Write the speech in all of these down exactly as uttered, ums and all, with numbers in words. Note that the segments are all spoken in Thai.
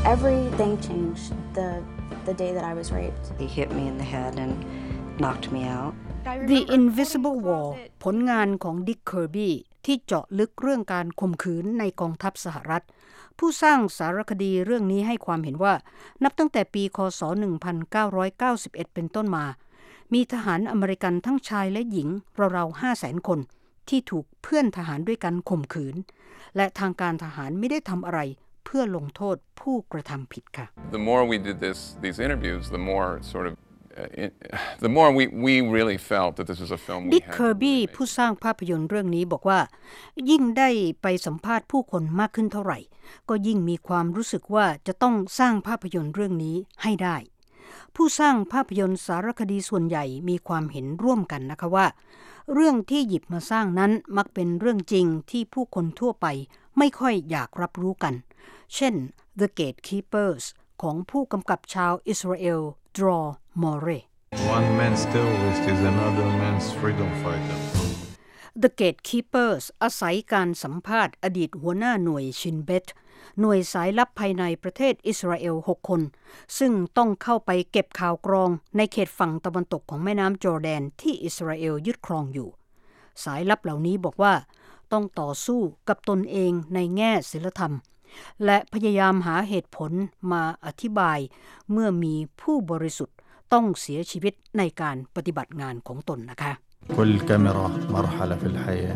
everything changed the the day that I was raped. He hit me in the head and knocked me out. The Invisible War ผลงานของ Dick Kirby ที่เจาะลึกเรื่องการข่มขืนในกองทัพสหรัฐผู้สร้างสารคดีเรื่องนี้ให้ความเห็นว่านับตั้งแต่ปีคศหนึ่งพันเก้าร้อยเก้าสิบเอ็ดเป็นต้นมามีทหารอเมริกันทั้งชายและหญิงราวๆ ห้าแสน คนที่ถูกเพื่อนทหารด้วยกันข่มขืนและทางการทหารไม่ได้ทำอะไรเพื่อลงโทษผู้กระทำผิดค่ะ The more we did this these interviews the more sort of uh, it, the more we we really felt that this was a film we Dick had Kirby ผู้สร้างภาพยนตร์เรื่องนี้บอกว่ายิ่งได้ไปสัมภาษณ์ผู้คนมากขึ้นเท่าไหร่ก็ยิ่งมีความรู้สึกว่าจะต้องสร้างภาพยนตร์เรื่องนี้ให้ได้ผู้สร้างภาพยนตร์สารคดีส่วนใหญ่มีความเห็นร่วมกันนะคะว่าเรื่องที่หยิบมาสร้างนั้นมักเป็นเรื่องจริงที่ผู้คนทั่วไปไม่ค่อยอยากรับรู้กันเช่น The Gatekeepers ของผู้กำกับชาวอิสราเอล Dror More One man's terrorist is another man's freedom fighter The Gatekeepers อาศัยการสัมภาษณ์อดีตหัวหน้าหน่วยชินเบตหน่วยสายลับภายในประเทศอิสราเอลหกคนซึ่งต้องเข้าไปเก็บข่าวกรองในเขตฝั่งตะวันตกของแม่น้ำจอร์แดนที่อิสราเอลยึดครองอยู่สายลับเหล่านี้บอกว่าต้องต่อสู้กับตนเองในแง่ศีลธรรมและพยายามหาเหตุผลมาอธิบายเมื่อมีผู้บริสุทธิ์ต้องเสียชีวิตในการปฏิบัติงานของตนนะคะ كل كاميرا مرحلة في الحياة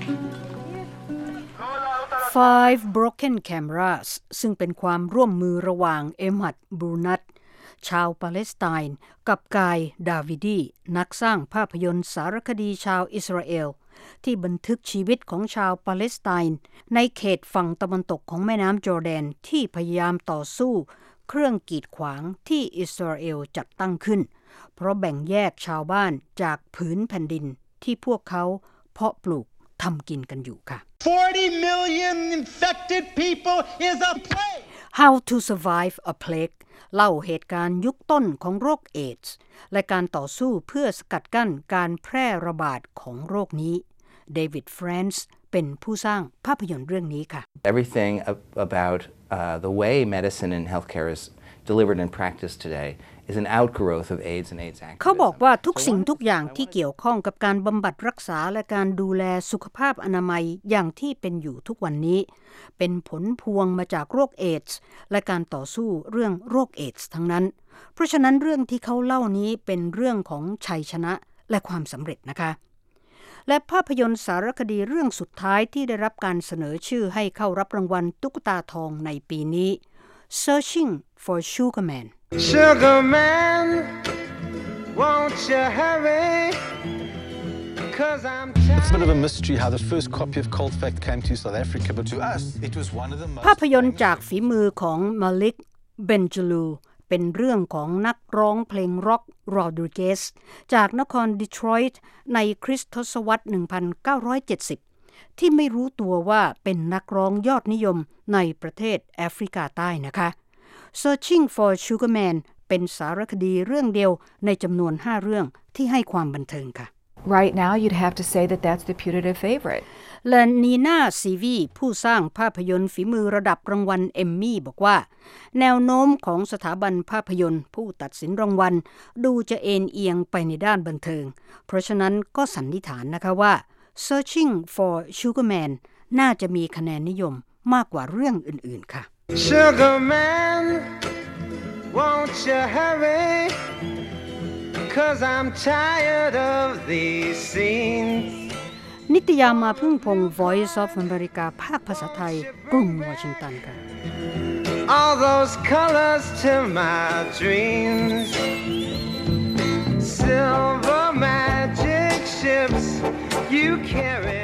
Five Broken Cameras ซึ่งเป็นความร่วมมือระหว่างเอมฮัดบูนัตชาวปาเลสไตน์กับกายดาวิดีนักสร้างภาพยนตร์สารคดีชาวอิสราเอลที่บันทึกชีวิตของชาวปาเลสไตน์ในเขตฝั่งตะวันตกของแม่น้ำจอร์แดนที่พยายามต่อสู้เครื่องกีดขวางที่อิสราเอลจัดตั้งขึ้นเพราะแบ่งแยกชาวบ้านจากผืนแผ่นดินที่พวกเขาเพาะปลูกทำกินกันอยู่ค่ะ forty million infected people is a plague How to Survive a Plague เล่าเหตุการณ์ยุคต้นของโรคเอดส์และการต่อสู้เพื่อสกัดกั้นการแพร่ระบาดของโรคนี้เดวิด แฟรนซ์เป็นผู้สร้างภาพยนตร์เรื่องนี้ค่ะ Everything about uh, the way medicine and healthcare is delivered in practice today is an outgrowth of AIDS and AIDS activism เขาบอกว่าทุกสิ่งทุกอย่างที่เกี่ยวข้องกับการบำบัดรักษาและการดูแลสุขภาพอนามัยอย่างที่เป็นอยู่ทุกวันนี้เป็นผลพวงมาจากโรคเอดส์และการต่อสู้เรื่องโรคเอดส์ทั้งนั้นเพราะฉะนั้นเรื่องที่เขาเล่านี้เป็นเรื่องของชัยชนะและความสำเร็จนะคะและภาพยนตร์สารคดีเรื่องสุดท้ายที่ได้รับการเสนอชื่อให้เข้ารับรางวัลตุ๊กตาทองในปีนี้ Searching for Sugar Man Sugar Man won't you hurry cause I'm tired It's a bit of a mystery how the first copy of Cold Fact came to South Africa but to us it was one of the most ภาพยนตร์จากฝีมือของมาลิกเบนจูลูเป็นเรื่องของนักร้องเพลงร็อกโรดริเกสจากนครดีทรอยต์ในคริสตศตวรรษหนึ่งพันเก้าร้อยเจ็ดสิบที่ไม่รู้ตัวว่าเป็นนักร้องยอดนิยมในประเทศแอฟริกาใต้นะคะ Searching for Sugar Man เป็นสารคดีเรื่องเดียวในจำนวนห้าเรื่องที่ให้ความบันเทิงค่ะ Right now you'd have to say that that's the putative favorite และนีน่าซีวีผู้สร้างภาพยนตร์ฝีมือระดับรางวัลเอมมี่บอกว่าแนวโน้มของสถาบันภาพยนตร์ผู้ตัดสินรางวัลดูจะเอ็นเอียงไปในด้านบันเทิงเพราะฉะนั้นก็สันนิษฐานนะคะว่า Searching for Sugar Man น่าจะมีคะแนนนิยมมากกว่าเรื่องอื่นๆค่ะ Sugar Man won't you hurry cause I'm tired of these scenes นิตยามาพึ่งพงษ์ Voice of America ภาคภาษาไทยกรุงวอชิงตันค่ะ All those colors to my dreams Silver magic ships you carry